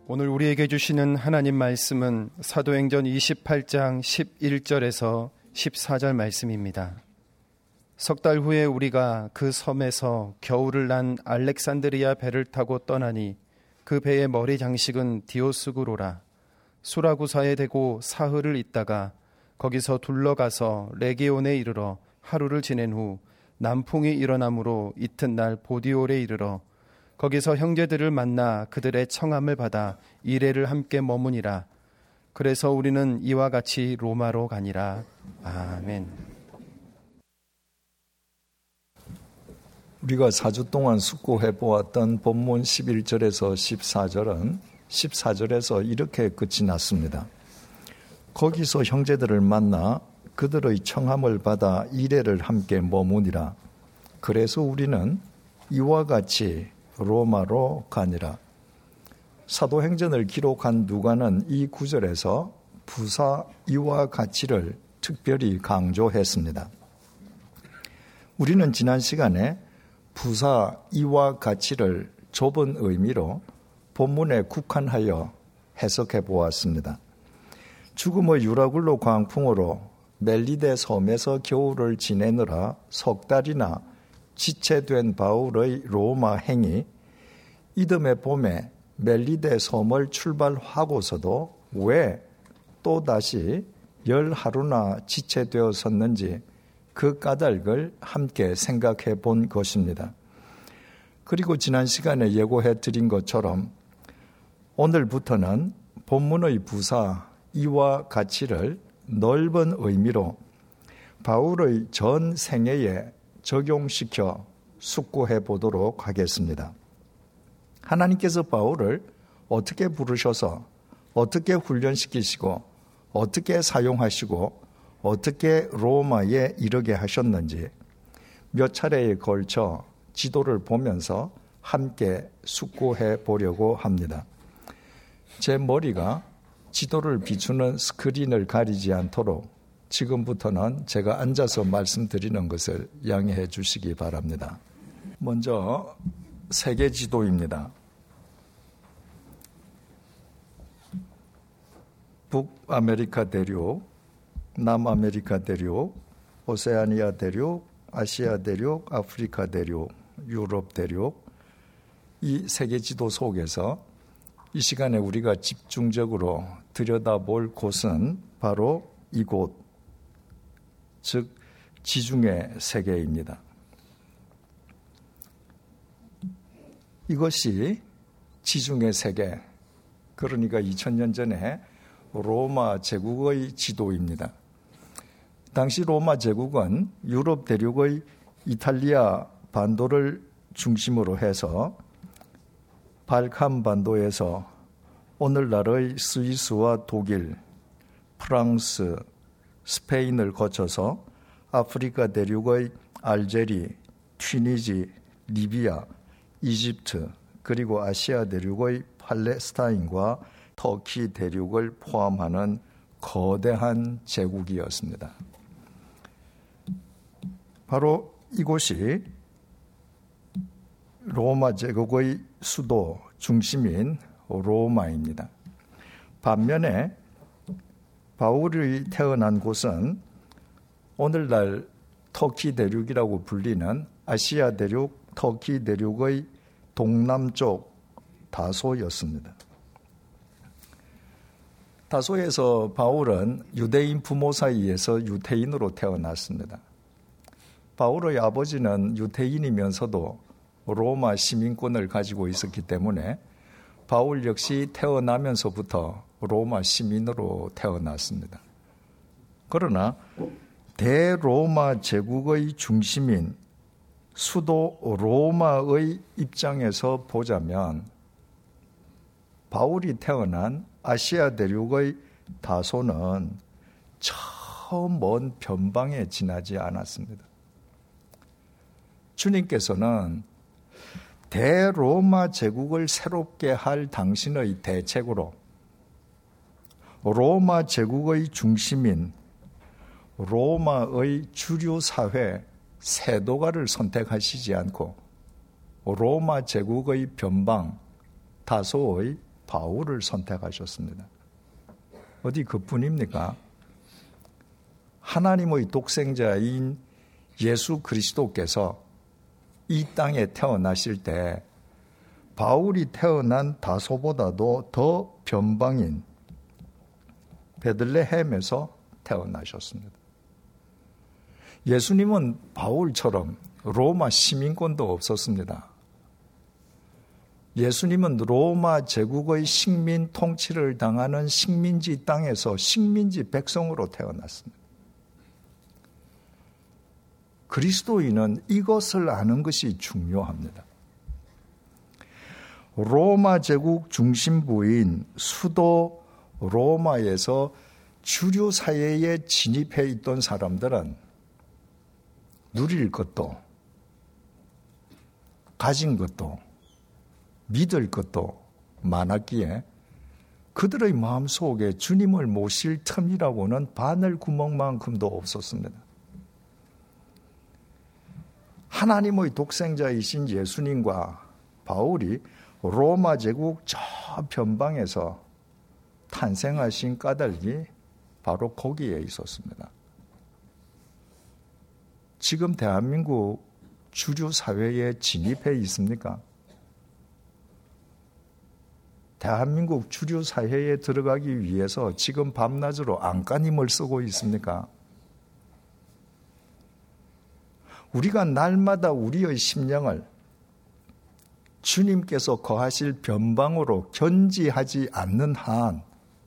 오늘 우리에게 주시는 하나님 말씀은 사도행전 28장 11절에서 14절 말씀입니다. 석 달 후에 우리가 그 섬에서 겨울을 난 알렉산드리아 배를 타고 떠나니 그 배의 머리 장식은 디오스구로라. 수라구사에 대고 사흘을 있다가 거기서 둘러가서 레게온에 이르러 하루를 지낸 후 남풍이 일어나므로 이튿날 보디올에 이르러 거기서 형제들을 만나 그들의 청함을 받아 이레를 함께 머무니라. 그래서 우리는 이와 같이 로마로 가니라. 아멘. 우리가 4주 동안 숙고해 보았던 본문 11절에서 14절은 14절에서 이렇게 끝이 났습니다. 거기서 형제들을 만나 그들의 청함을 받아 이레를 함께 머무니라. 그래서 우리는 이와 같이 로마로 가니라. 사도행전을 기록한 누가는 이 구절에서 부사 이와 같이를 특별히 강조했습니다. 우리는 지난 시간에 부사 이와 같이를 좁은 의미로 본문에 국한하여 해석해 보았습니다. 죽음의 유라굴로 광풍으로 멜리데 섬에서 겨울을 지내느라 석 달이나 지체된 바울의 로마 행이 이듬해 봄에 멜리데 섬을 출발하고서도 왜 또다시 10하루나 지체되었었는지 그 까닭을 함께 생각해 본 것입니다. 그리고 지난 시간에 예고해 드린 것처럼 오늘부터는 본문의 부사 이와 같이를 넓은 의미로 바울의 전 생애에 적용시켜 숙고해 보도록 하겠습니다. 하나님께서 바울을 어떻게 부르셔서 어떻게 훈련시키시고 어떻게 사용하시고 어떻게 로마에 이르게 하셨는지 몇 차례에 걸쳐 지도를 보면서 함께 숙고해 보려고 합니다. 제 머리가 지도를 비추는 스크린을 가리지 않도록 지금부터는 제가 앉아서 말씀드리는 것을 양해해 주시기 바랍니다. 먼저 세계 지도입니다. 북아메리카 대륙, 남아메리카 대륙, 오세아니아 대륙, 아시아 대륙, 아프리카 대륙, 유럽 대륙, 이 세계 지도 속에서 이 시간에 우리가 집중적으로 들여다볼 곳은 바로 이곳, 즉 지중해 세계입니다. 이것이 지중해 세계, 그러니까 2000년 전에 로마 제국의 지도입니다. 당시 로마 제국은 유럽 대륙의 이탈리아 반도를 중심으로 해서 발칸 반도에서 오늘날의 스위스와 독일, 프랑스, 스페인을 거쳐서 아프리카 대륙의 알제리, 튀니지, 리비아, 이집트, 그리고 아시아 대륙의 팔레스타인과 터키 대륙을 포함하는 거대한 제국이었습니다. 바로 이곳이 로마 제국의 수도 중심인 로마입니다. 반면에 바울이 태어난 곳은 오늘날 터키 대륙이라고 불리는 아시아 대륙, 터키 대륙의 동남쪽 다소였습니다. 다소에서 바울은 유대인 부모 사이에서 유태인으로 태어났습니다. 바울의 아버지는 유태인이면서도 로마 시민권을 가지고 있었기 때문에 바울 역시 태어나면서부터 로마 시민으로 태어났습니다. 그러나 대로마 제국의 중심인 수도 로마의 입장에서 보자면 바울이 태어난 아시아 대륙의 다소는 저 먼 변방에 지나지 않았습니다. 주님께서는 대로마 제국을 새롭게 할 당신의 대책으로 로마 제국의 중심인 로마의 주류 사회 세도가를 선택하시지 않고 로마 제국의 변방 다소의 바울을 선택하셨습니다. 어디 그뿐입니까? 하나님의 독생자인 예수 그리스도께서 이 땅에 태어나실 때 바울이 태어난 다소보다도 더 변방인 베들레헴에서 태어나셨습니다. 예수님은 바울처럼 로마 시민권도 없었습니다. 예수님은 로마 제국의 식민 통치를 당하는 식민지 땅에서 식민지 백성으로 태어났습니다. 그리스도인은 이것을 아는 것이 중요합니다. 로마 제국 중심부인 수도 로마에서 주류 사회에 진입해 있던 사람들은 누릴 것도 가진 것도 믿을 것도 많았기에 그들의 마음속에 주님을 모실 틈이라고는 바늘 구멍만큼도 없었습니다. 하나님의 독생자이신 예수님과 바울이 로마 제국 저 변방에서 탄생하신 까닭이 바로 거기에 있었습니다. 지금 대한민국 주류 사회에 진입해 있습니까? 대한민국 주류 사회에 들어가기 위해서 지금 밤낮으로 안간힘을 쓰고 있습니까? 우리가 날마다 우리의 심령을 주님께서 거하실 변방으로 견지하지 않는 한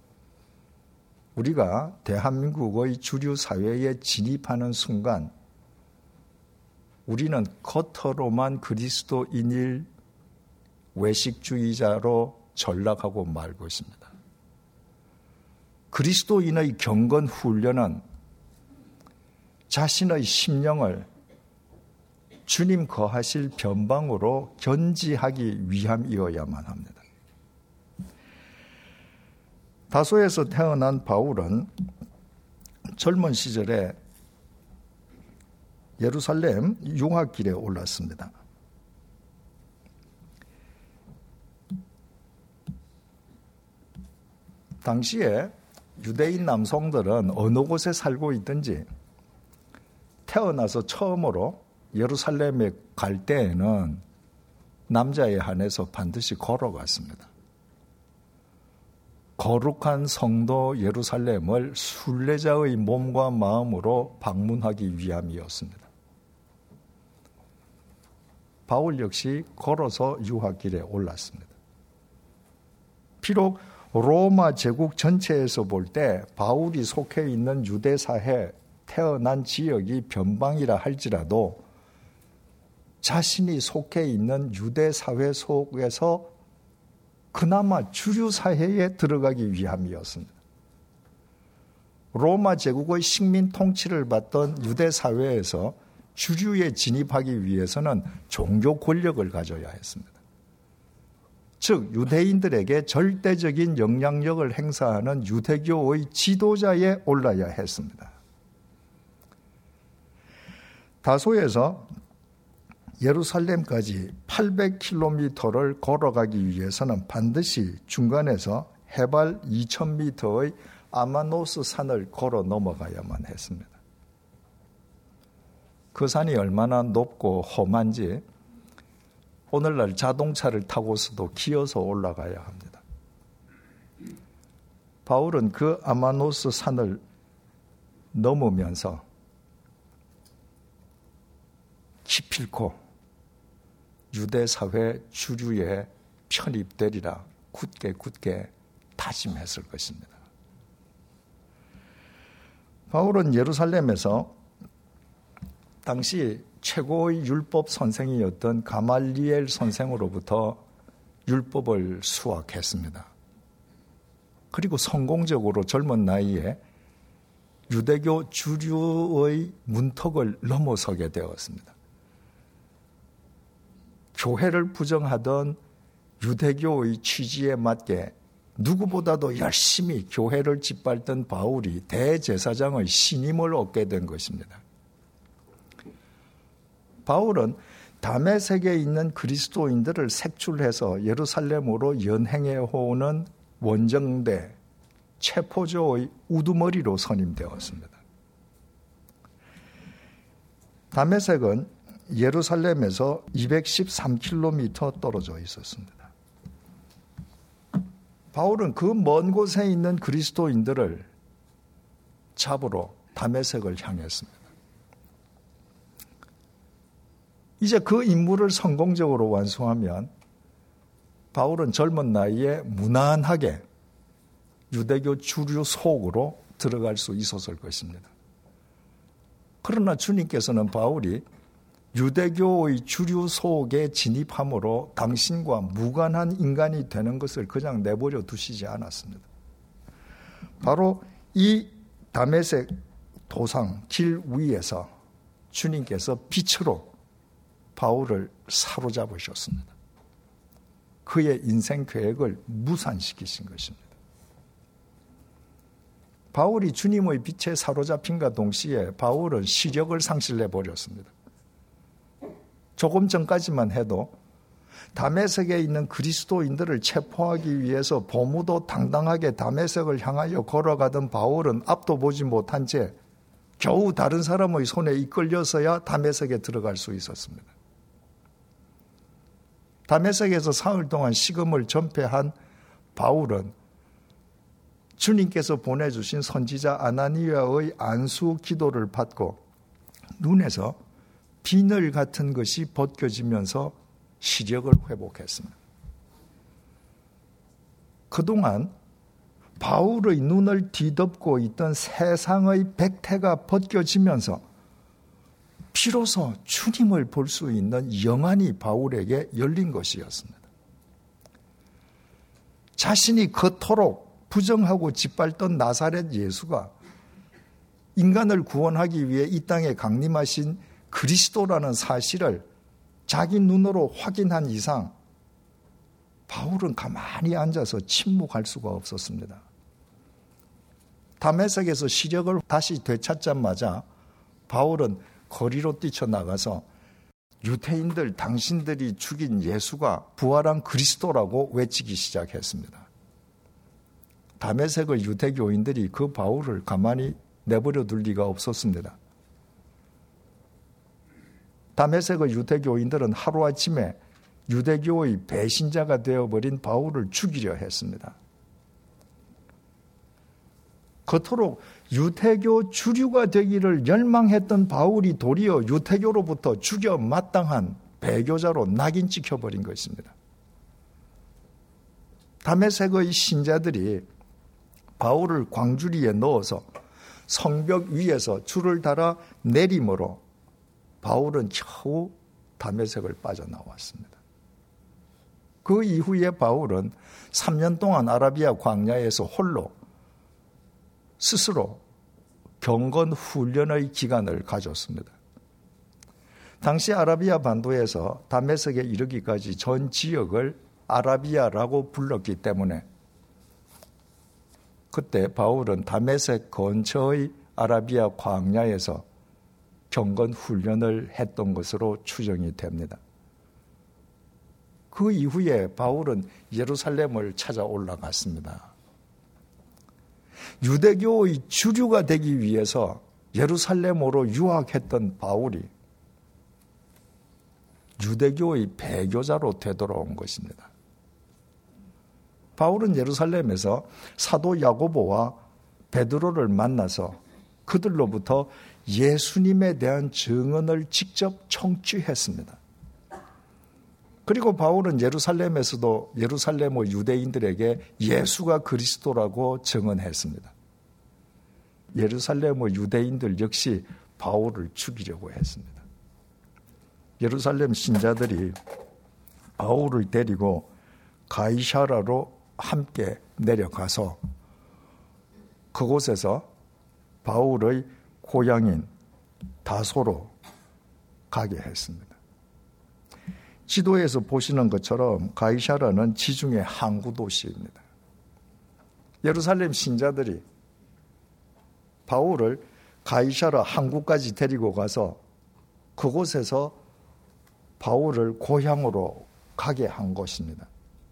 우리가 대한민국의 주류 사회에 진입하는 순간 우리는 겉으로만 그리스도인일 외식주의자로 전락하고 말 것입니다. 그리스도인의 경건 훈련은 자신의 심령을 주님 거하실 변방으로 견지하기 위함이어야만 합니다. 다소에서 태어난 바울은 젊은 시절에 예루살렘 융합길에 올랐습니다. 당시에 유대인 남성들은 어느 곳에 살고 있든지 태어나서 처음으로 예루살렘에 갈 때에는 남자에 한해서 반드시 걸어갔습니다. 거룩한 성도 예루살렘을 순례자의 몸과 마음으로 방문하기 위함이었습니다. 바울 역시 걸어서 유학길에 올랐습니다. 비록 로마 제국 전체에서 볼 때 바울이 속해 있는 유대사회 태어난 지역이 변방이라 할지라도 자신이 속해 있는 유대사회 속에서 그나마 주류사회에 들어가기 위함이었습니다. 로마 제국의 식민 통치를 받던 유대사회에서 주류에 진입하기 위해서는 종교 권력을 가져야 했습니다. 즉 유대인들에게 절대적인 영향력을 행사하는 유대교의 지도자에 올라야 했습니다. 다소에서 예루살렘까지 800km를 걸어가기 위해서는 반드시 중간에서 해발 2000m의 아마노스 산을 걸어 넘어가야만 했습니다. 그 산이 얼마나 높고 험한지 오늘날 자동차를 타고서도 기어서 올라가야 합니다. 바울은 그 아마노스 산을 넘으면서 기필코 유대사회 주류에 편입되리라 굳게 다짐했을 것입니다. 바울은 예루살렘에서 당시 최고의 율법 선생이었던 가말리엘 선생으로부터 율법을 수학했습니다. 그리고 성공적으로 젊은 나이에 유대교 주류의 문턱을 넘어서게 되었습니다. 교회를 부정하던 유대교의 취지에 맞게 누구보다도 열심히 교회를 짓밟던 바울이 대제사장의 신임을 얻게 된 것입니다. 바울은 다메섹에 있는 그리스도인들을 색출해서 예루살렘으로 연행해 오는 원정대 체포조의 우두머리로 선임되었습니다. 다메섹은 예루살렘에서 213km 떨어져 있었습니다. 바울은 그 먼 곳에 있는 그리스도인들을 잡으러 다메섹을 향했습니다. 이제 그 임무를 성공적으로 완수하면 바울은 젊은 나이에 무난하게 유대교 주류 속으로 들어갈 수 있었을 것입니다. 그러나 주님께서는 바울이 유대교의 주류 속에 진입함으로 당신과 무관한 인간이 되는 것을 그냥 내버려 두시지 않았습니다. 바로 이 다메섹 도상 길 위에서 주님께서 빛으로 바울을 사로잡으셨습니다. 그의 인생 계획을 무산시키신 것입니다. 바울이 주님의 빛에 사로잡힌과 동시에 바울은 시력을 상실해 버렸습니다. 조금 전까지만 해도 다메섹에 있는 그리스도인들을 체포하기 위해서 보무도 당당하게 다메섹을 향하여 걸어가던 바울은 앞도 보지 못한 채 겨우 다른 사람의 손에 이끌려서야 다메섹에 들어갈 수 있었습니다. 다메섹에서 사흘 동안 식음을 전폐한 바울은 주님께서 보내주신 선지자 아나니아의 안수 기도를 받고 눈에서 비늘 같은 것이 벗겨지면서 시력을 회복했습니다. 그동안 바울의 눈을 뒤덮고 있던 세상의 백태가 벗겨지면서 비로소 주님을 볼 수 있는 영안이 바울에게 열린 것이었습니다. 자신이 그토록 부정하고 짓밟던 나사렛 예수가 인간을 구원하기 위해 이 땅에 강림하신 그리스도라는 사실을 자기 눈으로 확인한 이상 바울은 가만히 앉아서 침묵할 수가 없었습니다. 다메섹에서 시력을 다시 되찾자마자 바울은 거리로 뛰쳐나가서 유대인들 당신들이 죽인 예수가 부활한 그리스도라고 외치기 시작했습니다. 다메섹의 유대교인들이 그 바울을 가만히 내버려 둘 리가 없었습니다. 다메섹의 유대교인들은 하루아침에 유대교의 배신자가 되어버린 바울을 죽이려 했습니다. 그토록 유대교 주류가 되기를 열망했던 바울이 도리어 유대교로부터 죽여 마땅한 배교자로 낙인 찍혀버린 것입니다. 다메섹의 신자들이 바울을 광주리에 넣어서 성벽 위에서 줄을 달아 내림으로 바울은 겨우 다메섹을 빠져나왔습니다. 그 이후에 바울은 3년 동안 아라비아 광야에서 홀로 스스로 경건 훈련의 기간을 가졌습니다. 당시 아라비아 반도에서 다메섹에 이르기까지 전 지역을 아라비아라고 불렀기 때문에 그때 바울은 다메섹 근처의 아라비아 광야에서 경건 훈련을 했던 것으로 추정이 됩니다. 그 이후에 바울은 예루살렘을 찾아 올라갔습니다. 유대교의 주류가 되기 위해서 예루살렘으로 유학했던 바울이 유대교의 배교자로 되돌아온 것입니다. 바울은 예루살렘에서 사도 야고보와 베드로를 만나서 그들로부터 예수님에 대한 증언을 직접 청취했습니다. 그리고 바울은 예루살렘에서도 예루살렘의 유대인들에게 예수가 그리스도라고 증언했습니다. 예루살렘의 유대인들 역시 바울을 죽이려고 했습니다. 예루살렘 신자들이 바울을 데리고 가이사라로 함께 내려가서 그곳에서 바울의 고향인 다소로 가게 했습니다. 지도에서 보시는 것처럼 가이사라는 지중해 항구 도시입니다. 예루살렘 신자들이 바울을 가이사라 항구까지 데리고 가서 그곳에서 바울을 고향으로 가게 한 것입니다.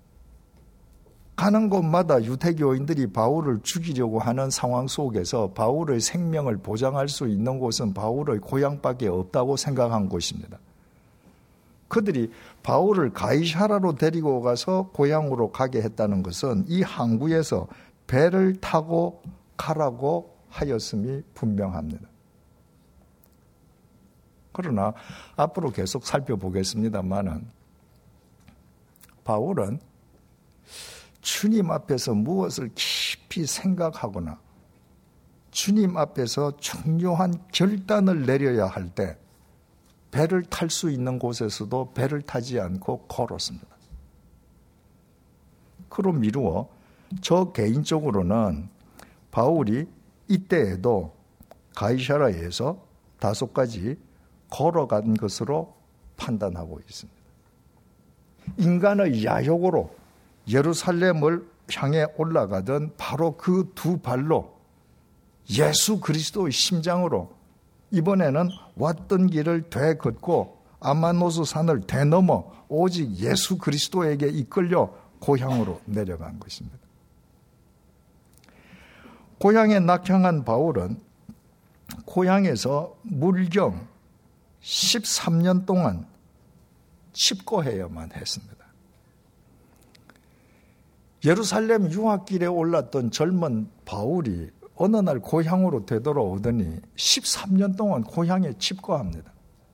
가는 곳마다 유대교인들이 바울을 죽이려고 하는 상황 속에서 바울의 생명을 보장할 수 있는 곳은 바울의 고향밖에 없다고 생각한 것입니다. 그들이 바울을 가이사라로 데리고 가서 고향으로 가게 했다는 것은 이 항구에서 배를 타고 가라고 하였음이 분명합니다. 그러나 앞으로 계속 살펴보겠습니다만은 바울은 주님 앞에서 무엇을 깊이 생각하거나 주님 앞에서 중요한 결단을 내려야 할 때 배를 탈 수 있는 곳에서도 배를 타지 않고 걸었습니다. 그로 미루어 저 개인적으로는 바울이 이때에도 가이사라에서 다소까지 걸어간 것으로 판단하고 있습니다. 인간의 야욕으로 예루살렘을 향해 올라가던 바로 그 두 발로 예수 그리스도의 심장으로 이번에는 왔던 길을 되걷고 아마노스 산을 되넘어 오직 예수 그리스도에게 이끌려 고향으로 내려간 것입니다. 고향에 낙향한 바울은 고향에서 물경 13년 동안 칩거해야만 했습니다. 예루살렘 유학길에 올랐던 젊은 바울이 어느 날 고향으로 되돌아오더니 13년 동안 고향에 칩거합니다.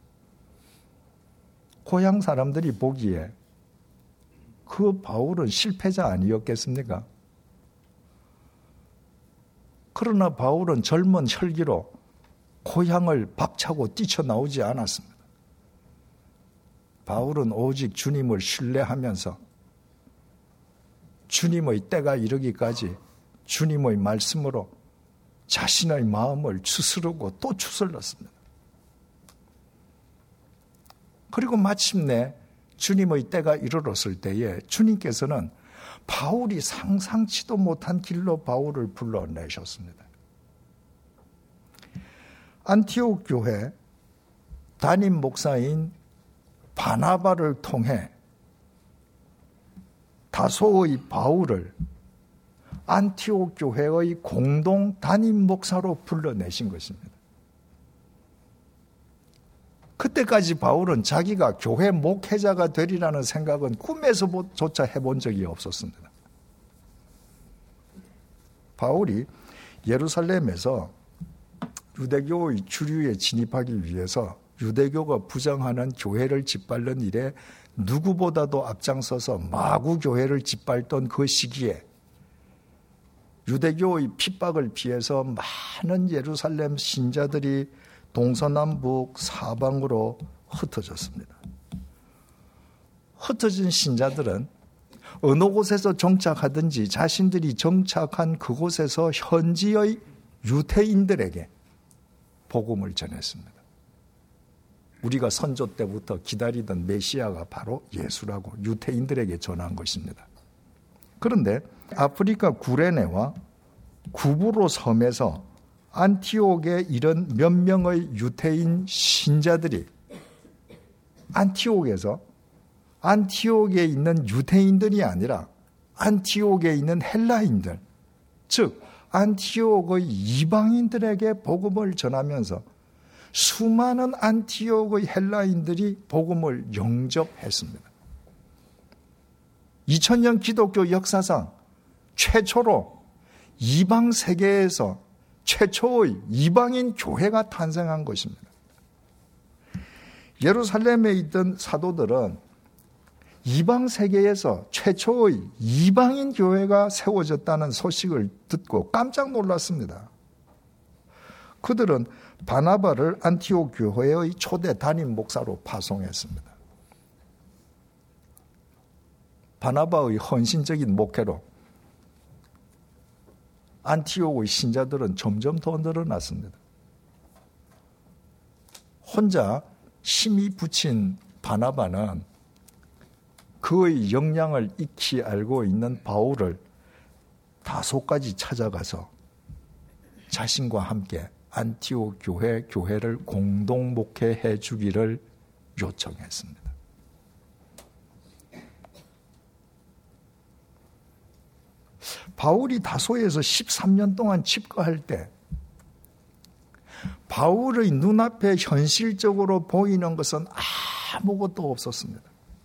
고향 사람들이 보기에 그 바울은 실패자 아니었겠습니까? 그러나 바울은 젊은 혈기로 고향을 박차고 뛰쳐나오지 않았습니다. 바울은 오직 주님을 신뢰하면서 주님의 때가 이르기까지 주님의 말씀으로 자신의 마음을 추스르고 또 추스렀습니다. 그리고 마침내 주님의 때가 이르렀을 때에 주님께서는 바울이 상상치도 못한 길로 바울을 불러내셨습니다. 안티옥 교회 담임 목사인 바나바를 통해 다소의 바울을 안티옥 교회의 공동 담임 목사로 불러내신 것입니다. 그때까지 바울은 자기가 교회 목회자가 되리라는 생각은 꿈에서조차 해본 적이 없었습니다. 바울이 예루살렘에서 유대교의 주류에 진입하기 위해서 유대교가 부정하는 교회를 짓밟는 일에 누구보다도 앞장서서 마구 교회를 짓밟던 그 시기에 유대교의 핍박을 피해서 많은 예루살렘 신자들이 동서남북 사방으로 흩어졌습니다. 흩어진 신자들은 어느 곳에서 정착하든지 자신들이 정착한 그곳에서 현지의 유대인들에게 복음을 전했습니다. 우리가 선조 때부터 기다리던 메시아가 바로 예수라고 유대인들에게 전한 것입니다. 그런데 아프리카 구레네와 구브로 섬에서 안티옥에 이런 몇 명의 유대인 신자들이 안티옥에 있는 유대인들이 아니라 안티옥에 있는 헬라인들, 즉 안티옥의 이방인들에게 복음을 전하면서 수많은 안티옥의 헬라인들이 복음을 영접했습니다. 2000년 기독교 역사상 최초로 이방 세계에서 최초의 이방인 교회가 탄생한 것입니다. 예루살렘에 있던 사도들은 이방 세계에서 최초의 이방인 교회가 세워졌다는 소식을 듣고 깜짝 놀랐습니다. 그들은 바나바를 안티옥 교회의 초대 담임 목사로 파송했습니다. 바나바의 헌신적인 목회로 안티옥의 신자들은 점점 더 늘어났습니다. 혼자 힘이 붙인 바나바는 그의 역량을 익히 알고 있는 바울을 다소까지 찾아가서 자신과 함께 안티옥 교회를 공동 목회해 주기를 요청했습니다. 바울이 다소에서 13년 동안 집거할 때 바울의 눈앞에 현실적으로 보이는 것은 아무것도 없었습니다.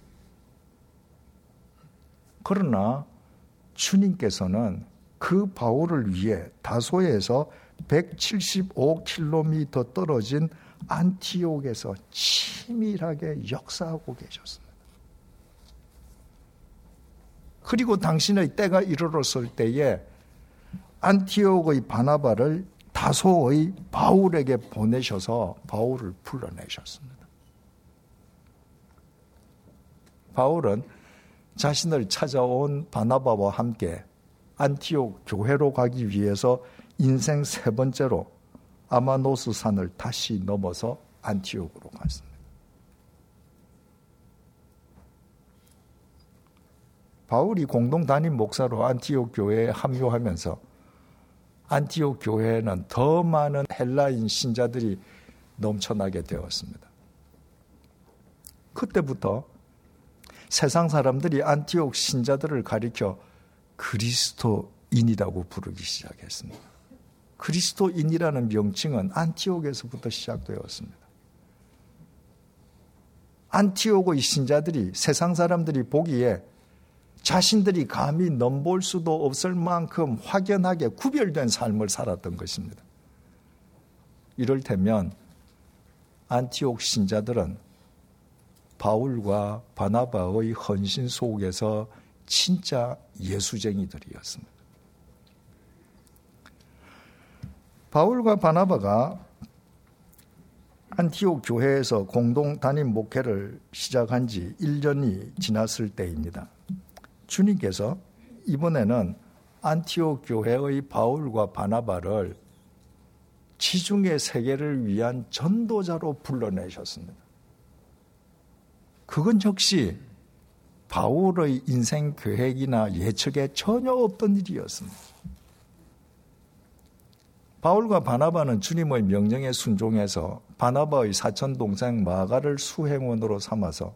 그러나 주님께서는 그 바울을 위해 다소에서 175km 떨어진 안티옥에서 치밀하게 역사하고 계셨습니다. 그리고 당신의 때가 이르렀을 때에 안티옥의 바나바를 다소의 바울에게 보내셔서 바울을 불러내셨습니다. 바울은 자신을 찾아온 바나바와 함께 안티옥 교회로 가기 위해서 인생 세 번째로 아마노스 산을 다시 넘어서 안티옥으로 갔습니다. 바울이 공동 담임 목사로 안티옥 교회에 합류하면서 안티옥 교회에는 더 많은 헬라인 신자들이 넘쳐나게 되었습니다. 그때부터 세상 사람들이 안티옥 신자들을 가리켜 그리스도인이라고 부르기 시작했습니다. 그리스도인이라는 명칭은 안티옥에서부터 시작되었습니다. 안티옥의 신자들이 세상 사람들이 보기에 자신들이 감히 넘볼 수도 없을 만큼 확연하게 구별된 삶을 살았던 것입니다. 이를테면 안티옥 신자들은 바울과 바나바의 헌신 속에서 진짜 예수쟁이들이었습니다. 바울과 바나바가 안티옥 교회에서 공동 담임 목회를 시작한 지 1년이 지났을 때입니다. 주님께서 이번에는 안티옥 교회의 바울과 바나바를 지중해 세계를 위한 전도자로 불러내셨습니다. 그건 역시 바울의 인생 계획이나 예측에 전혀 없던 일이었습니다. 바울과 바나바는 주님의 명령에 순종해서 바나바의 사촌동생 마가를 수행원으로 삼아서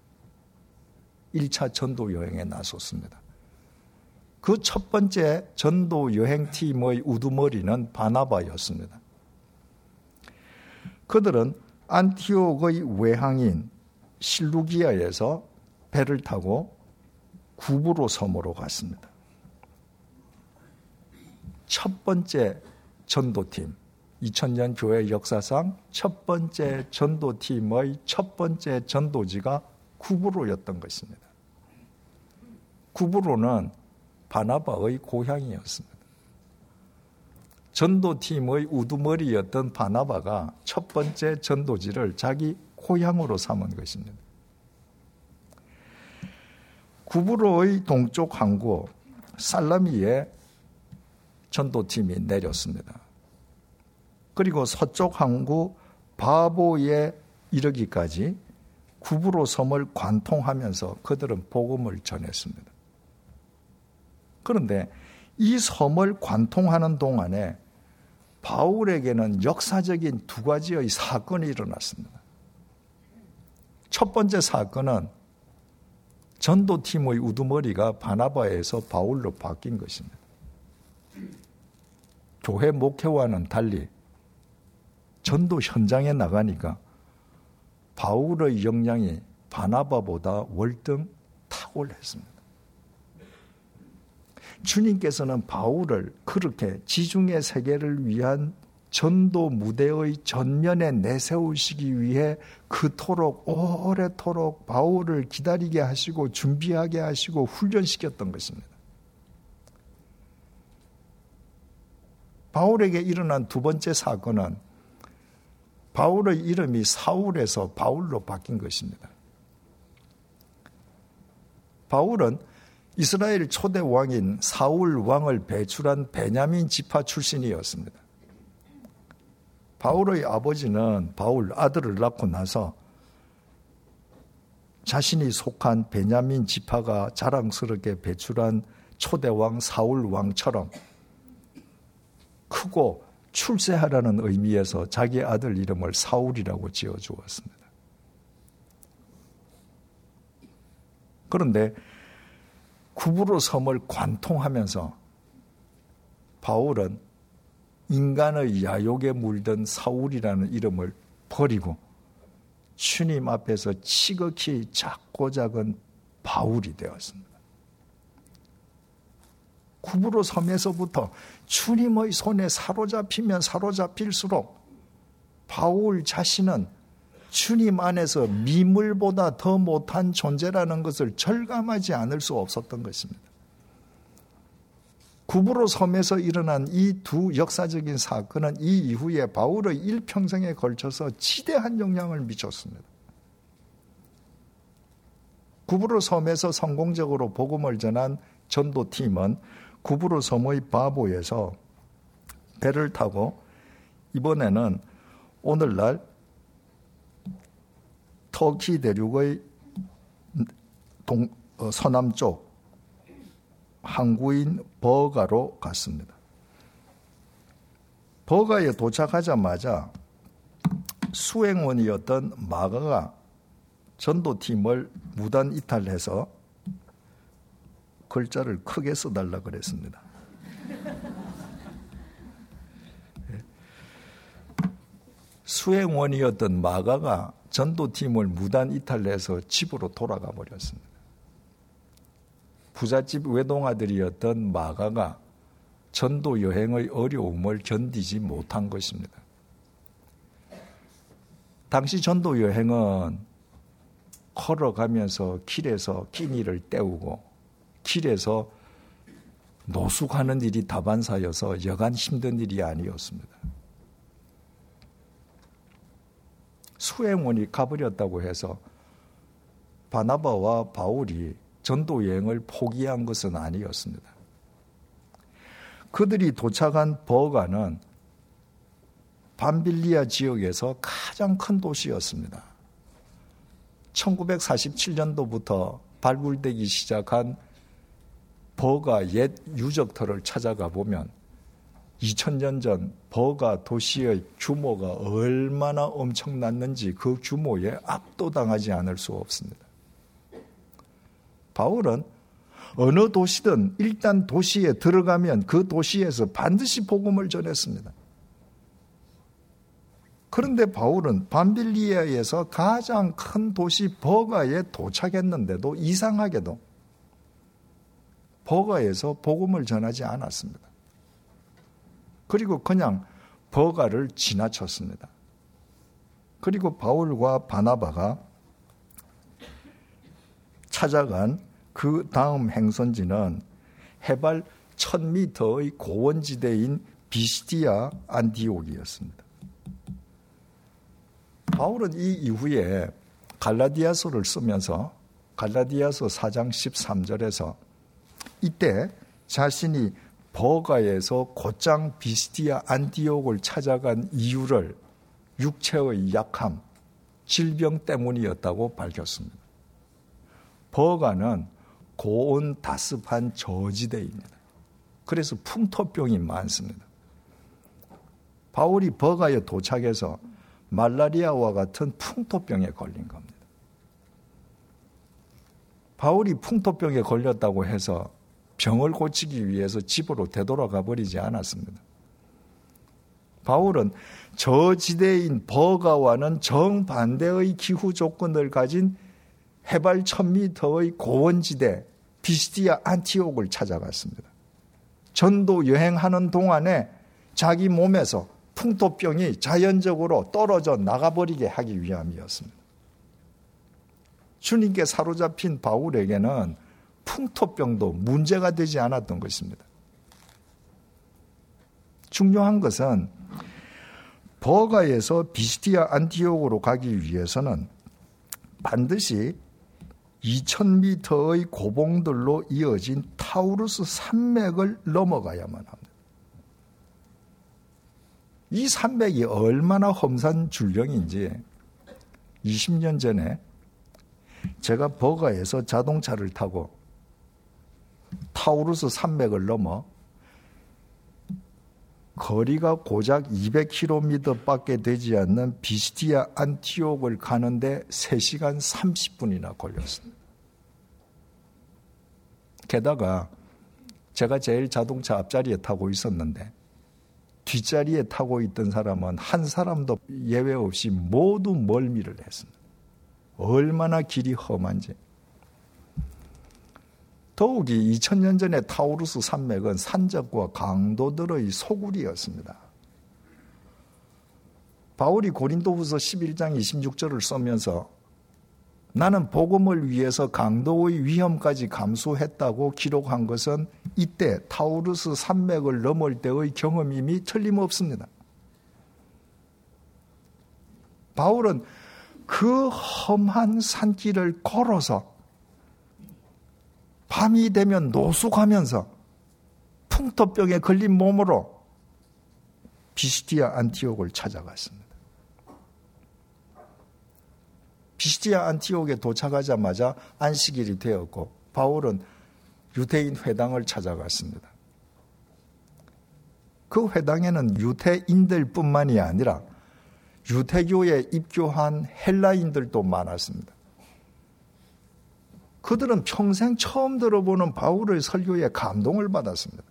1차 전도 여행에 나섰습니다. 그 첫 번째 전도 여행팀의 우두머리는 바나바였습니다. 그들은 안티옥의 외항인 실루기아에서 배를 타고 구브로 섬으로 갔습니다. 첫 번째 전도팀, 2000년 교회 역사상 첫 번째 전도팀의 첫 번째 전도지가 구브로였던 것입니다. 구브로는 바나바의 고향이었습니다. 전도팀의 우두머리였던 바나바가 첫 번째 전도지를 자기 고향으로 삼은 것입니다. 구브로의 동쪽 항구 살라미에 전도팀이 내렸습니다. 그리고 서쪽 항구 바보에 이르기까지 구브로 섬을 관통하면서 그들은 복음을 전했습니다. 그런데 이 섬을 관통하는 동안에 바울에게는 역사적인 두 가지의 사건이 일어났습니다. 첫 번째 사건은 전도팀의 우두머리가 바나바에서 바울로 바뀐 것입니다. 교회 목회와는 달리 전도 현장에 나가니까 바울의 역량이 바나바보다 월등 탁월했습니다. 주님께서는 바울을 그렇게 지중해 세계를 위한 전도 무대의 전면에 내세우시기 위해 그토록 오래도록 바울을 기다리게 하시고 준비하게 하시고 훈련시켰던 것입니다. 바울에게 일어난 두 번째 사건은 바울의 이름이 사울에서 바울로 바뀐 것입니다. 바울은 이스라엘 초대 왕인 사울 왕을 배출한 베냐민 지파 출신이었습니다. 바울의 아버지는 바울 아들을 낳고 나서 자신이 속한 베냐민 지파가 자랑스럽게 배출한 초대 왕 사울 왕처럼 크고 출세하라는 의미에서 자기 아들 이름을 사울이라고 지어주었습니다. 그런데 구브로 섬을 관통하면서 바울은 인간의 야욕에 물든 사울이라는 이름을 버리고 주님 앞에서 지극히 작고 작은 바울이 되었습니다. 굽으로 섬에서부터 주님의 손에 사로잡히면 사로잡힐수록 바울 자신은 주님 안에서 미물보다 더 못한 존재라는 것을 절감하지 않을 수 없었던 것입니다. 굽으로 섬에서 일어난 이 두 역사적인 사건은 이 이후에 바울의 일평생에 걸쳐서 지대한 영향을 미쳤습니다. 굽으로 섬에서 성공적으로 복음을 전한 전도팀은 굽으로 섬의 바보에서 배를 타고 이번에는 오늘날 터키 대륙의 서남쪽 항구인 버가로 갔습니다. 버가에 도착하자마자 수행원이었던 마가가 전도팀을 무단 이탈해서 글자를 크게 써달라 그랬습니다. 수행원이었던 마가가 전도팀을 무단 이탈해서 집으로 돌아가 버렸습니다. 부잣집 외동아들이었던 마가가 전도 여행의 어려움을 견디지 못한 것입니다. 당시 전도 여행은 걸어가면서 길에서 끼니를 때우고 길에서 노숙하는 일이 다반사여서 여간 힘든 일이 아니었습니다. 수행원이 가버렸다고 해서 바나바와 바울이 전도 여행을 포기한 것은 아니었습니다. 그들이 도착한 버가는 밤빌리아 지역에서 가장 큰 도시였습니다. 1947년도부터 발굴되기 시작한 버가 옛 유적터를 찾아가 보면 2000년 전 버가 도시의 규모가 얼마나 엄청났는지 그 규모에 압도당하지 않을 수 없습니다. 바울은 어느 도시든 일단 도시에 들어가면 그 도시에서 반드시 복음을 전했습니다. 그런데 바울은 밤빌리아에서 가장 큰 도시 버가에 도착했는데도 이상하게도 버가에서 복음을 전하지 않았습니다. 그리고 그냥 버가를 지나쳤습니다. 그리고 바울과 바나바가 찾아간 그 다음 행선지는 해발 1000m의 고원지대인 비시디아 안디옥이었습니다. 바울은 이 이후에 갈라디아서를 쓰면서 갈라디아서 4장 13절에서 이때 자신이 버가에서 곧장 비시디아 안디옥을 찾아간 이유를 육체의 약함, 질병 때문이었다고 밝혔습니다. 버가는 고온 다습한 저지대입니다. 그래서 풍토병이 많습니다. 바울이 버가에 도착해서 말라리아와 같은 풍토병에 걸린 겁니다. 바울이 풍토병에 걸렸다고 해서 병을 고치기 위해서 집으로 되돌아가 버리지 않았습니다. 바울은 저지대인 버가와는 정반대의 기후 조건을 가진 해발 1000m의 고원지대 비시디아 안티옥을 찾아갔습니다. 전도 여행하는 동안에 자기 몸에서 풍토병이 자연적으로 떨어져 나가버리게 하기 위함이었습니다. 주님께 사로잡힌 바울에게는 풍토병도 문제가 되지 않았던 것입니다. 중요한 것은 버가에서 비시디아 안티옥으로 가기 위해서는 반드시 2000m의 고봉들로 이어진 타우루스 산맥을 넘어가야만 합니다. 이 산맥이 얼마나 험산 줄령인지 20년 전에 제가 버가에서 자동차를 타고 타우루스 산맥을 넘어 거리가 고작 200km밖에 되지 않는 비시디아 안티옥을 가는데 3시간 30분이나 걸렸습니다. 게다가 제가 제일 자동차 앞자리에 타고 있었는데 뒷자리에 타고 있던 사람은 한 사람도 예외 없이 모두 멀미를 했습니다. 얼마나 길이 험한지. 더욱이 2000년 전에 타우루스 산맥은 산적과 강도들의 소굴이었습니다. 바울이 고린도후서 11장 26절을 쓰면서 나는 복음을 위해서 강도의 위험까지 감수했다고 기록한 것은 이때 타우루스 산맥을 넘을 때의 경험임이 틀림없습니다. 바울은 그 험한 산길을 걸어서 밤이 되면 노숙하면서 풍토병에 걸린 몸으로 비시디아 안티옥을 찾아갔습니다. 비시디아 안티옥에 도착하자마자 안식일이 되었고 바울은 유대인 회당을 찾아갔습니다. 그 회당에는 유대인들 뿐만이 아니라 유대교에 입교한 헬라인들도 많았습니다. 그들은 평생 처음 들어보는 바울의 설교에 감동을 받았습니다.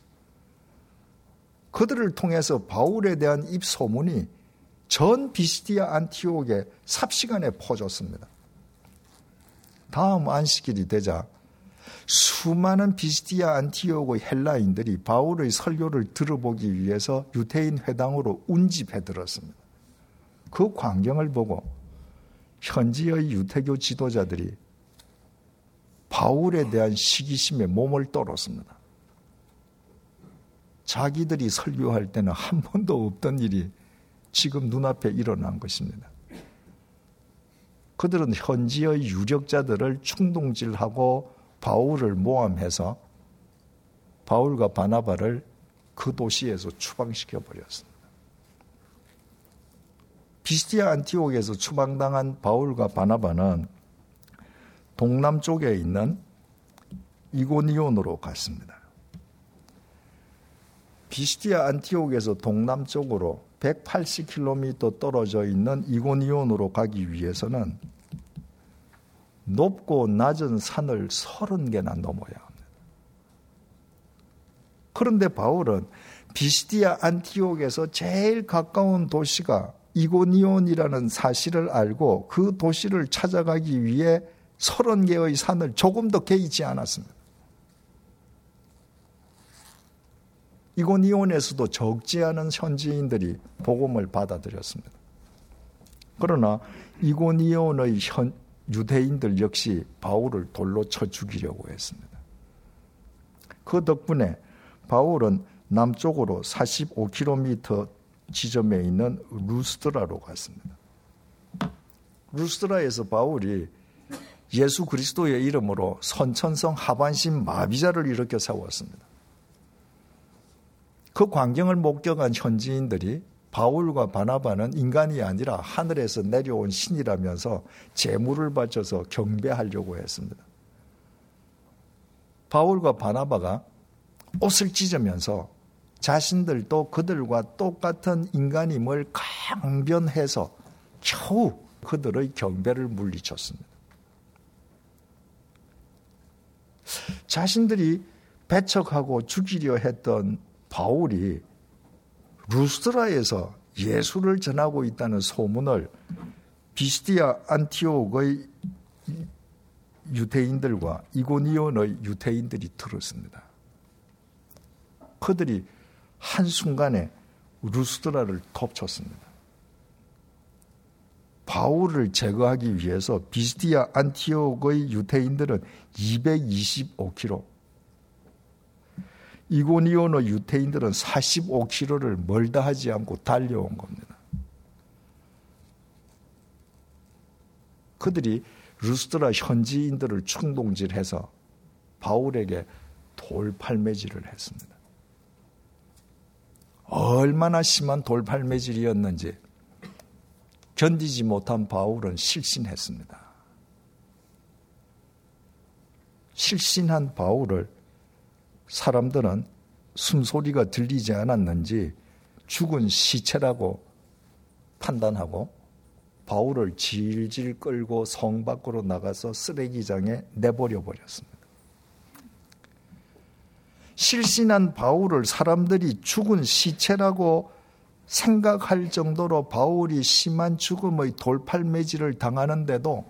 그들을 통해서 바울에 대한 입소문이 전 비시디아 안티옥에 삽시간에 퍼졌습니다. 다음 안식일이 되자 수많은 비시디아 안티옥의 헬라인들이 바울의 설교를 들어보기 위해서 유대인 회당으로 운집해 들었습니다. 그 광경을 보고 현지의 유대교 지도자들이 바울에 대한 시기심에 몸을 떨었습니다. 자기들이 설교할 때는 한 번도 없던 일이 지금 눈앞에 일어난 것입니다. 그들은 현지의 유력자들을 충동질하고 바울을 모함해서 바울과 바나바를 그 도시에서 추방시켜 버렸습니다. 비시디아 안티옥에서 추방당한 바울과 바나바는 동남쪽에 있는 이고니온으로 갔습니다. 비시디아 안티옥에서 동남쪽으로 180km 떨어져 있는 이고니온으로 가기 위해서는 높고 낮은 산을 30개나 넘어야 합니다. 그런데 바울은 비시디아 안티옥에서 제일 가까운 도시가 이고니온이라는 사실을 알고 그 도시를 찾아가기 위해 30개의 산을 조금 더 개의치 않았습니다. 이고니온에서도 적지 않은 현지인들이 복음을 받아들였습니다. 그러나 이고니온의 유대인들 역시 바울을 돌로 쳐 죽이려고 했습니다. 그 덕분에 바울은 남쪽으로 45km 지점에 있는 루스드라로 갔습니다. 루스드라에서 바울이 예수 그리스도의 이름으로 선천성 하반신 마비자를 일으켜 세웠습니다. 그 광경을 목격한 현지인들이 바울과 바나바는 인간이 아니라 하늘에서 내려온 신이라면서 제물을 바쳐서 경배하려고 했습니다. 바울과 바나바가 옷을 찢으면서 자신들도 그들과 똑같은 인간임을 강변해서 겨우 그들의 경배를 물리쳤습니다. 자신들이 배척하고 죽이려 했던 바울이 루스드라에서 예수를 전하고 있다는 소문을 비시디아 안티옥의 유대인들과 이고니온의 유대인들이 들었습니다. 그들이 한순간에 루스드라를 덮쳤습니다. 바울을 제거하기 위해서 비시디아 안티옥의 유대인들은 225km, 이고니온의 유대인들은 45km를 멀다 하지 않고 달려온 겁니다. 그들이 루스드라 현지인들을 충동질해서 바울에게 돌팔매질을 했습니다. 얼마나 심한 돌팔매질이었는지 견디지 못한 바울은 실신했습니다. 실신한 바울을 사람들은 숨소리가 들리지 않았는지 죽은 시체라고 판단하고 바울을 질질 끌고 성 밖으로 나가서 쓰레기장에 내버려 버렸습니다. 실신한 바울을 사람들이 죽은 시체라고 생각할 정도로 바울이 심한 죽음의 돌팔매질을 당하는데도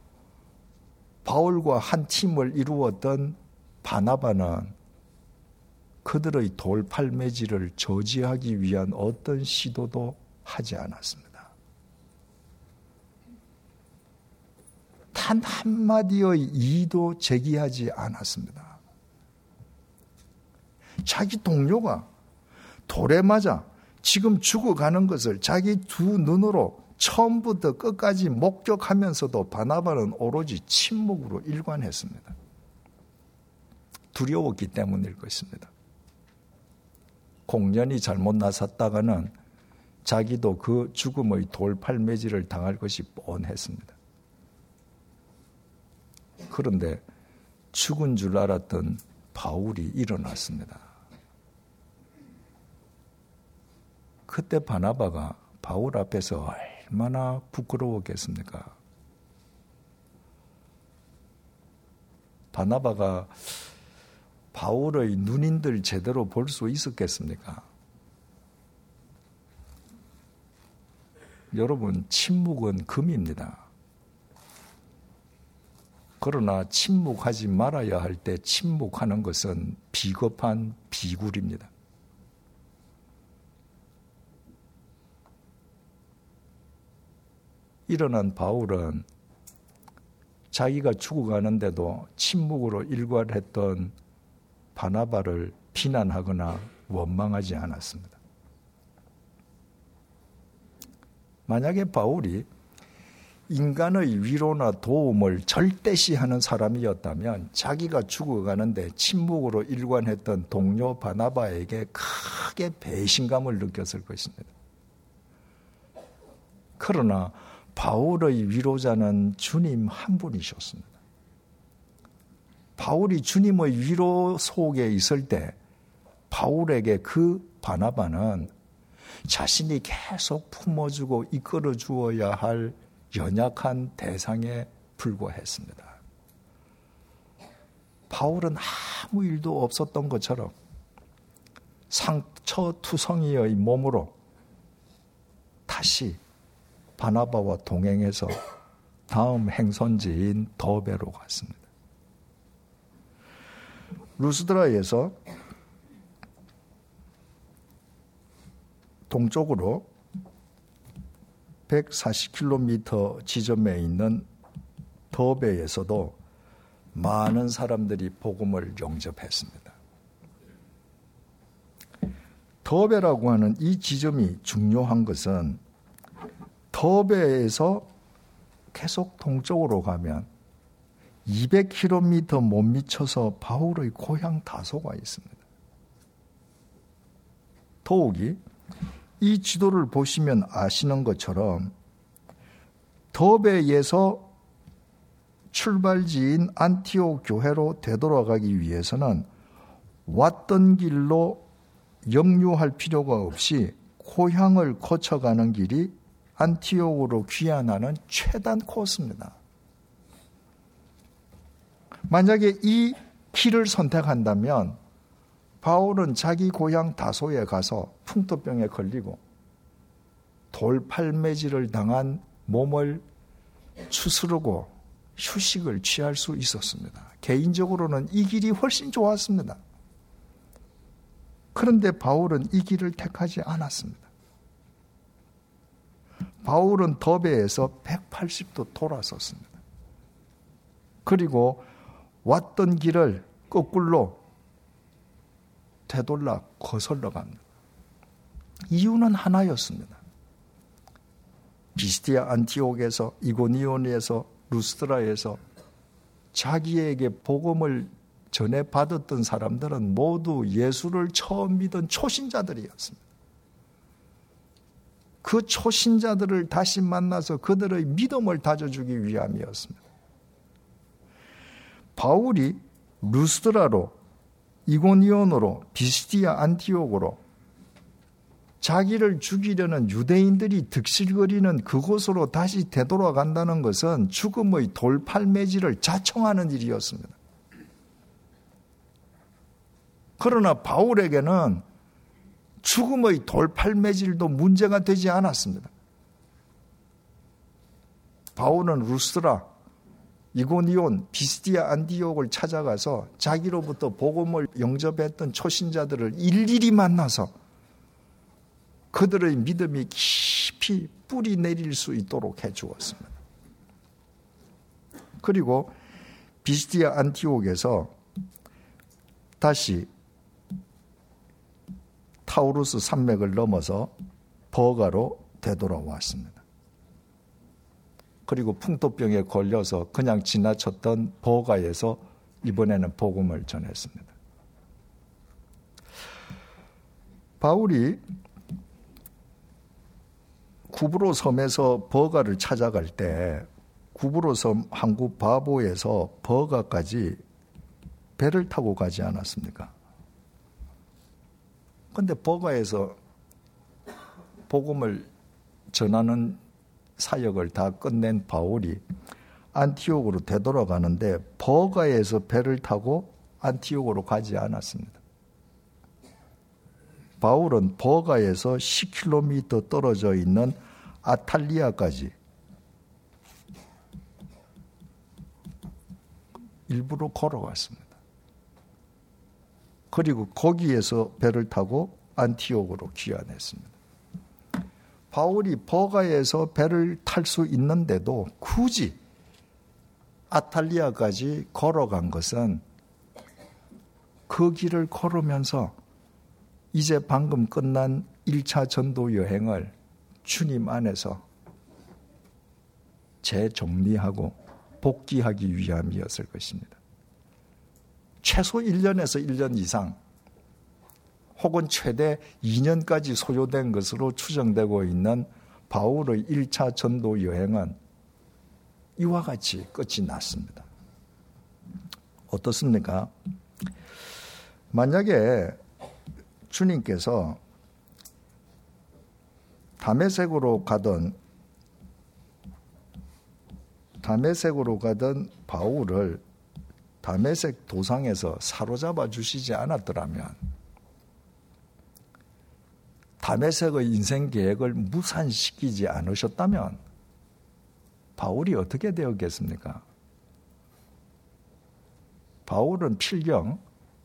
바울과 한 팀을 이루었던 바나바는 그들의 돌팔매질을 저지하기 위한 어떤 시도도 하지 않았습니다. 단 한마디의 이의도 제기하지 않았습니다. 자기 동료가 돌에 맞아 지금 죽어가는 것을 자기 두 눈으로 처음부터 끝까지 목격하면서도 바나바는 오로지 침묵으로 일관했습니다. 두려웠기 때문일 것입니다. 공연이 잘못 나섰다가는 자기도 그 죽음의 돌팔매질을 당할 것이 뻔했습니다. 그런데 죽은 줄 알았던 바울이 일어났습니다. 그때 바나바가 바울 앞에서 얼마나 부끄러웠겠습니까? 바나바가 바울의 눈인들 제대로 볼 수 있었겠습니까? 여러분, 침묵은 금입니다. 그러나 침묵하지 말아야 할 때 침묵하는 것은 비겁한 비굴입니다. 일어난 바울은 자기가 죽어가는데도 침묵으로 일관했던 바나바를 비난하거나 원망하지 않았습니다. 만약에 바울이 인간의 위로나 도움을 절대시하는 사람이었다면 자기가 죽어가는데 침묵으로 일관했던 동료 바나바에게 크게 배신감을 느꼈을 것입니다. 그러나 바울의 위로자는 주님 한 분이셨습니다. 바울이 주님의 위로 속에 있을 때 바울에게 그 바나바는 자신이 계속 품어주고 이끌어 주어야 할 연약한 대상에 불과했습니다. 바울은 아무 일도 없었던 것처럼 상처투성이의 몸으로 다시 바나바와 동행해서 다음 행선지인 더베로 갔습니다. 루스드라에서 동쪽으로 140km 지점에 있는 더베에서도 많은 사람들이 복음을 영접했습니다. 더베라고 하는 이 지점이 중요한 것은 더베에서 계속 동쪽으로 가면 200km 못 미쳐서 바울의 고향 다소가 있습니다. 더욱이 이 지도를 보시면 아시는 것처럼 더베에서 출발지인 안티옥 교회로 되돌아가기 위해서는 왔던 길로 역류할 필요가 없이 고향을 거쳐가는 길이 안티옥으로 귀환하는 최단 코스입니다. 만약에 이 길을 선택한다면 바울은 자기 고향 다소에 가서 풍토병에 걸리고 돌팔매질을 당한 몸을 추스르고 휴식을 취할 수 있었습니다. 개인적으로는 이 길이 훨씬 좋았습니다. 그런데 바울은 이 길을 택하지 않았습니다. 바울은 더베에서 180도 돌아섰습니다. 그리고 왔던 길을 거꾸로 되돌라 거슬러 갑니다. 이유는 하나였습니다. 비스디아 안티옥에서, 이고니온에서, 루스드라에서 자기에게 복음을 전해받았던 사람들은 모두 예수를 처음 믿은 초신자들이었습니다. 그 초신자들을 다시 만나서 그들의 믿음을 다져주기 위함이었습니다. 바울이 루스드라로, 이고니온으로, 비스디아 안티옥으로 자기를 죽이려는 유대인들이 득실거리는 그곳으로 다시 되돌아간다는 것은 죽음의 돌팔매질을 자청하는 일이었습니다. 그러나 바울에게는 죽음의 돌팔매질도 문제가 되지 않았습니다. 바울은 루스드라, 이고니온, 비스디아, 안디옥을 찾아가서 자기로부터 복음을 영접했던 초신자들을 일일이 만나서 그들의 믿음이 깊이 뿌리 내릴 수 있도록 해주었습니다. 그리고 비스디아 안티옥에서 다시 타우루스 산맥을 넘어서 버가로 되돌아왔습니다. 그리고 풍토병에 걸려서 그냥 지나쳤던 버가에서 이번에는 복음을 전했습니다. 바울이 구브로 섬에서 버가를 찾아갈 때 구브로 섬 항구 바보에서 버가까지 배를 타고 가지 않았습니까? 그런데 버가에서 복음을 전하는 사역을 다 끝낸 바울이 안티옥으로 되돌아가는데 버가에서 배를 타고 안티옥으로 가지 않았습니다. 바울은 버가에서 10km 떨어져 있는 아탈리아까지 일부러 걸어갔습니다. 그리고 거기에서 배를 타고 안티옥으로 귀환했습니다. 바울이 버가에서 배를 탈 수 있는데도 굳이 아탈리아까지 걸어간 것은 그 길을 걸으면서 이제 방금 끝난 1차 전도 여행을 주님 안에서 재정리하고 복귀하기 위함이었을 것입니다. 최소 1년에서 1년 이상 혹은 최대 2년까지 소요된 것으로 추정되고 있는 바울의 1차 전도 여행은 이와 같이 끝이 났습니다. 어떻습니까? 만약에 주님께서 다메섹으로 가던 바울을 다메섹 도상에서 사로잡아 주시지 않았더라면, 다메섹의 인생 계획을 무산시키지 않으셨다면 바울이 어떻게 되었겠습니까? 바울은 필경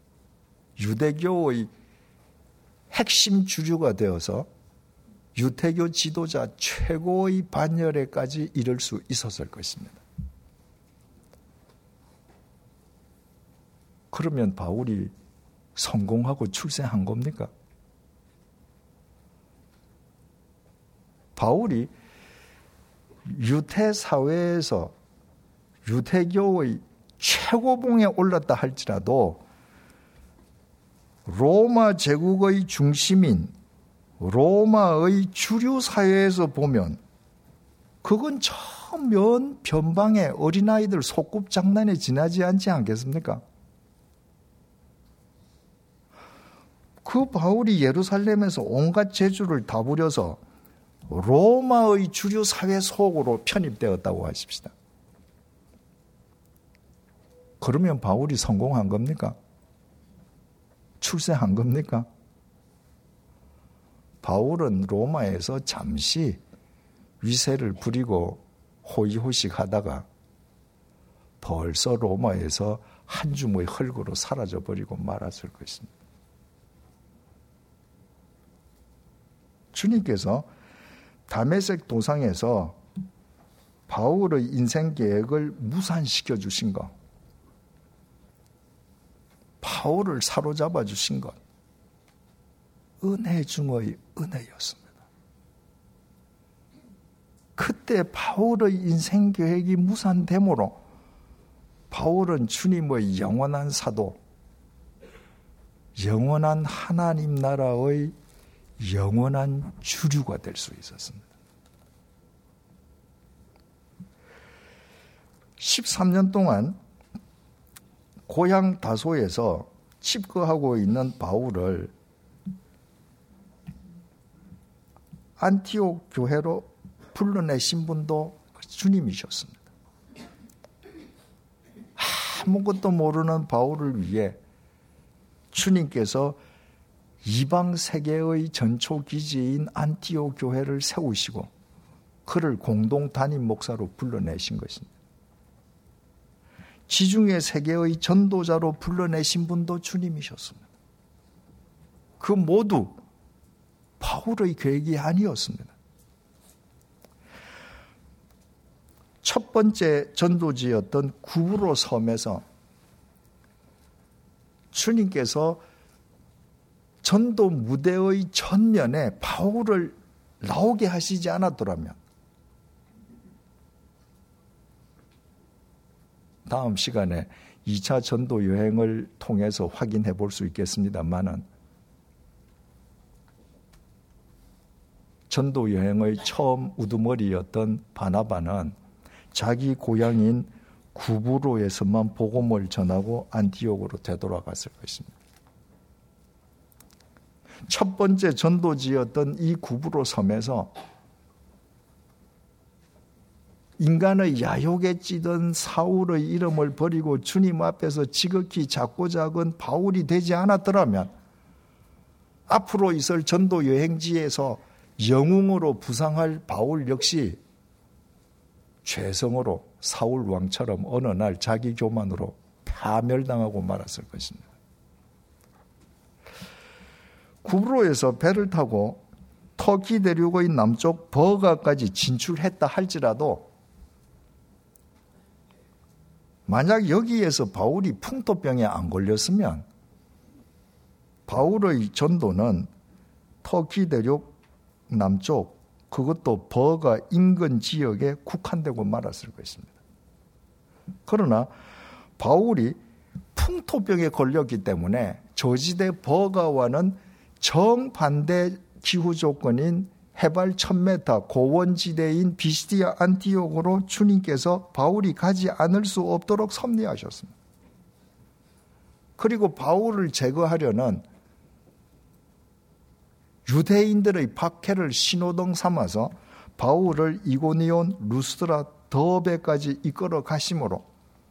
유대교의 핵심 주류가 되어서 유대교 지도자 최고의 반열에까지 이를 수 있었을 것입니다. 그러면 바울이 성공하고 출세한 겁니까? 바울이 유대 사회에서 유대교의 최고봉에 올랐다 할지라도 로마 제국의 중심인 로마의 주류 사회에서 보면 그건 저 먼 변방의 어린아이들 소꿉장난에 지나지 않지 않겠습니까? 그 바울이 예루살렘에서 온갖 재주를 다 부려서 로마의 주류 사회 속으로 편입되었다고 하십시다. 그러면 바울이 성공한 겁니까? 출세한 겁니까? 바울은 로마에서 잠시 위세를 부리고 호의호식 하다가 벌써 로마에서 한 줌의 흙으로 사라져버리고 말았을 것입니다. 주님께서 다메섹 도상에서 바울의 인생 계획을 무산시켜 주신 것, 바울을 사로잡아 주신 것, 은혜 중의 은혜였습니다. 그때 바울의 인생 계획이 무산되므로 바울은 주님의 영원한 사도, 영원한 하나님 나라의 영원한 주류가 될 수 있었습니다. 13년 동안 고향 다소에서 칩거하고 있는 바울을 안티옥 교회로 불러내신 분도 주님이셨습니다. 아무것도 모르는 바울을 위해 주님께서 이방 세계의 전초 기지인 안티오 교회를 세우시고 그를 공동 담임 목사로 불러내신 것입니다. 지중해 세계의 전도자로 불러내신 분도 주님이셨습니다. 그 모두 바울의 계획이 아니었습니다. 첫 번째 전도지였던 구브로 섬에서 주님께서 전도 무대의 전면에 바울을 나오게 하시지 않았더라면 다음 시간에 2차 전도 여행을 통해서 확인해 볼 수 있겠습니다만은 전도 여행의 처음 우두머리였던 바나바는 자기 고향인 구브로에서만 복음을 전하고 안티옥으로 되돌아갔을 것입니다. 첫 번째 전도지였던 이 구브로 섬에서 인간의 야욕에 찌든 사울의 이름을 버리고 주님 앞에서 지극히 작고 작은 바울이 되지 않았더라면 앞으로 있을 전도 여행지에서 영웅으로 부상할 바울 역시 죄성으로 사울 왕처럼 어느 날 자기 교만으로 파멸당하고 말았을 것입니다. 구브로에서 배를 타고 터키 대륙의 남쪽 버가까지 진출했다 할지라도 만약 여기에서 바울이 풍토병에 안 걸렸으면 바울의 전도는 터키 대륙 남쪽 그것도 버가 인근 지역에 국한되고 말았을 것입니다. 그러나 바울이 풍토병에 걸렸기 때문에 저지대 버가와는 정반대 기후 조건인 해발 1000m 고원지대인 비시디아 안티옥으로 주님께서 바울이 가지 않을 수 없도록 섭리하셨습니다. 그리고 바울을 제거하려는 유대인들의 박해를 신호등 삼아서 바울을 이고니온, 루스드라, 더베까지 이끌어 가심으로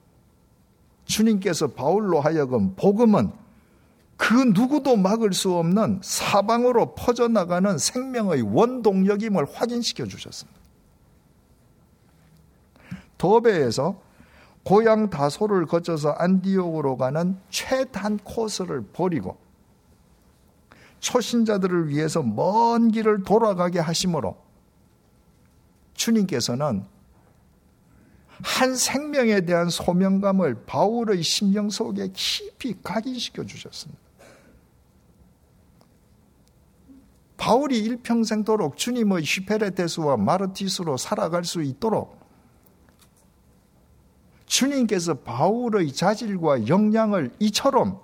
주님께서 바울로 하여금 복음은 그 누구도 막을 수 없는 사방으로 퍼져나가는 생명의 원동력임을 확인시켜 주셨습니다. 더베에서 고향 다소를 거쳐서 안디옥으로 가는 최단 코스를 버리고 초신자들을 위해서 먼 길을 돌아가게 하심으로 주님께서는 한 생명에 대한 소명감을 바울의 심령 속에 깊이 각인시켜 주셨습니다. 바울이 일평생도록 주님의 휘페레테스와 마르티스로 살아갈 수 있도록 주님께서 바울의 자질과 역량을 이처럼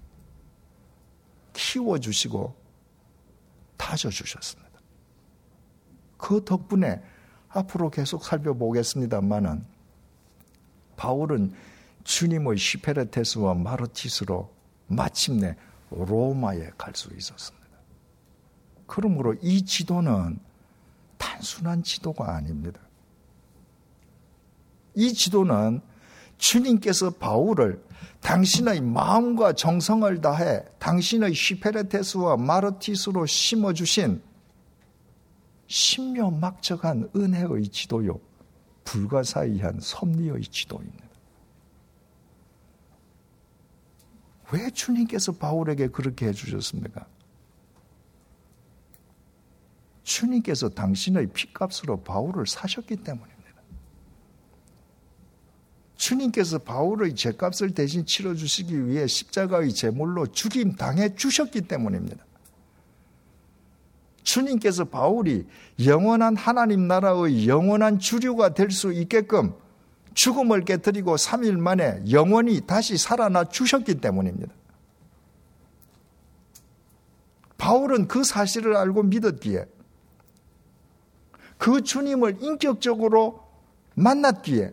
키워주시고 다져주셨습니다. 그 덕분에 앞으로 계속 살펴보겠습니다만은 바울은 주님의 휘페레테스와 마르티스로 마침내 로마에 갈 수 있었습니다. 그러므로 이 지도는 단순한 지도가 아닙니다. 이 지도는 주님께서 바울을 당신의 마음과 정성을 다해 당신의 휘페레테스와 마르티스로 심어주신 신묘막적한 은혜의 지도요, 불가사의한 섭리의 지도입니다. 왜 주님께서 바울에게 그렇게 해주셨습니까? 주님께서 당신의 핏값으로 바울을 사셨기 때문입니다. 주님께서 바울의 죄값을 대신 치러주시기 위해 십자가의 제물로 죽임 당해 주셨기 때문입니다. 주님께서 바울이 영원한 하나님 나라의 영원한 주류가 될 수 있게끔 죽음을 깨뜨리고 3일 만에 영원히 다시 살아나 주셨기 때문입니다. 바울은 그 사실을 알고 믿었기에 그 주님을 인격적으로 만났기에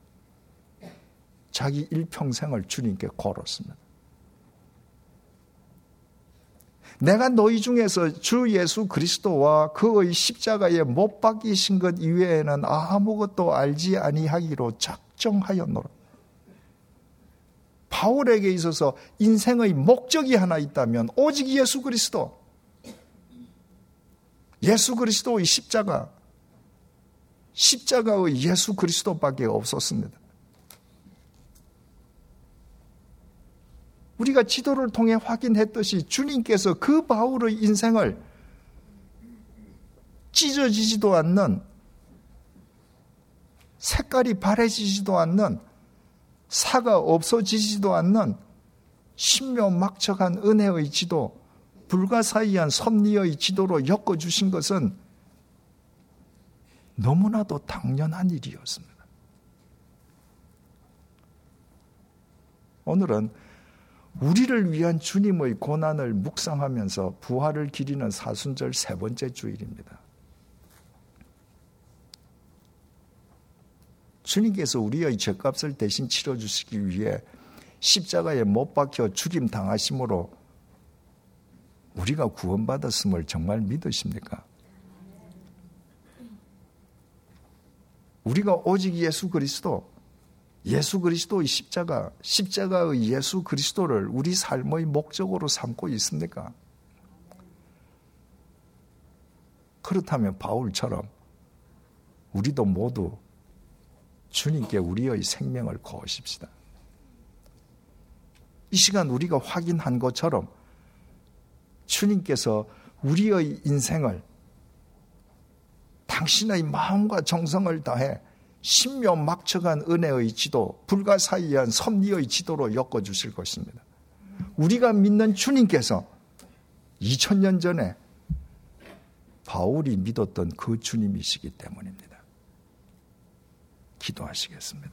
자기 일평생을 주님께 걸었습니다. 내가 너희 중에서 주 예수 그리스도와 그의 십자가에 못 박이신 것 이외에는 아무것도 알지 아니하기로 작정하였노라. 바울에게 있어서 인생의 목적이 하나 있다면 오직 예수 그리스도, 예수 그리스도의 십자가의 예수 그리스도밖에 없었습니다. 우리가 지도를 통해 확인했듯이 주님께서 그 바울의 인생을 찢어지지도 않는, 색깔이 바래지지도 않는, 사가 없어지지도 않는 신묘막측한 은혜의 지도, 불가사의한 섭리의 지도로 엮어주신 것은 너무나도 당연한 일이었습니다. 오늘은 우리를 위한 주님의 고난을 묵상하면서 부활을 기리는 사순절 세 번째 주일입니다. 주님께서 우리의 죄값을 대신 치러주시기 위해 십자가에 못 박혀 죽임 당하심으로 우리가 구원받았음을 정말 믿으십니까? 우리가 오직 예수 그리스도의 십자가의 예수 그리스도를 우리 삶의 목적으로 삼고 있습니까? 그렇다면 바울처럼 우리도 모두 주님께 우리의 생명을 거십시다. 이 시간 우리가 확인한 것처럼 주님께서 우리의 인생을 당신의 마음과 정성을 다해 신묘막측한 은혜의 지도, 불가사의한 섭리의 지도로 엮어주실 것입니다. 우리가 믿는 주님께서 2000년 전에 바울이 믿었던 그 주님이시기 때문입니다. 기도하시겠습니다.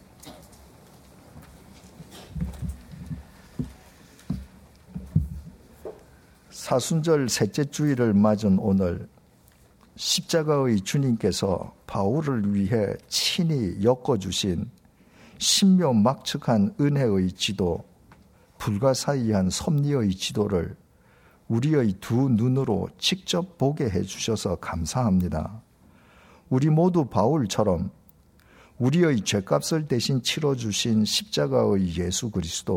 사순절 셋째 주일을 맞은 오늘 십자가의 주님께서 바울을 위해 친히 엮어주신 신묘막측한 은혜의 지도, 불가사의한 섭리의 지도를 우리의 두 눈으로 직접 보게 해주셔서 감사합니다. 우리 모두 바울처럼 우리의 죄값을 대신 치러주신 십자가의 예수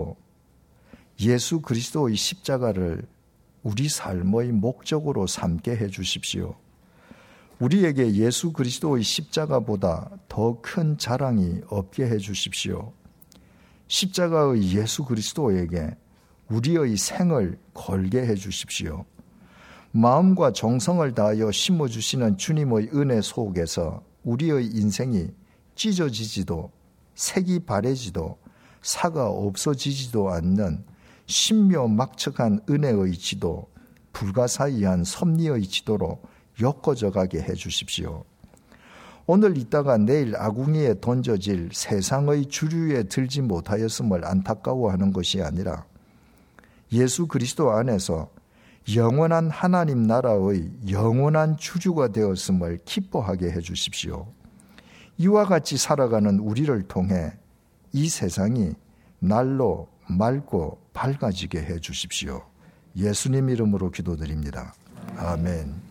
그리스도의 십자가를 우리 삶의 목적으로 삼게 해주십시오. 우리에게 예수 그리스도의 십자가보다 더 큰 자랑이 없게 해주십시오. 십자가의 예수 그리스도에게 우리의 생을 걸게 해주십시오. 마음과 정성을 다하여 심어주시는 주님의 은혜 속에서 우리의 인생이 찢어지지도 색이 바래지도 사가 없어지지도 않는 신묘막측한 은혜의 지도, 불가사의한 섭리의 지도로 엮어져 가게 해주십시오. 오늘 있다가 내일 아궁이에 던져질 세상의 주류에 들지 못하였음을 안타까워하는 것이 아니라 예수 그리스도 안에서 영원한 하나님 나라의 영원한 주류가 되었음을 기뻐하게 해주십시오. 이와 같이 살아가는 우리를 통해 이 세상이 날로 맑고 밝아지게 해주십시오. 예수님 이름으로 기도드립니다. 아멘.